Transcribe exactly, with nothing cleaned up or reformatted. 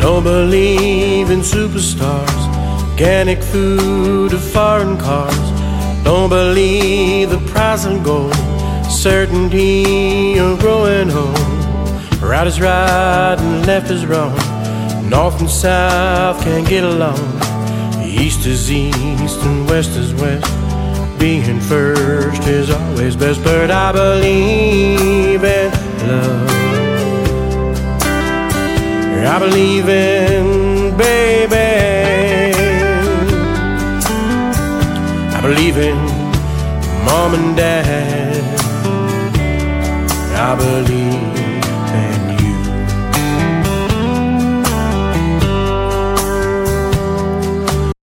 Don't believe in superstars, organic food or foreign cars. Don't believe the price of gold, certainty of growing old. Right is right and left is wrong, north and south can't get along. East is east and west is west, being first is always best. But I believe in love, I believe in baby, I believe in mom and dad, I believe in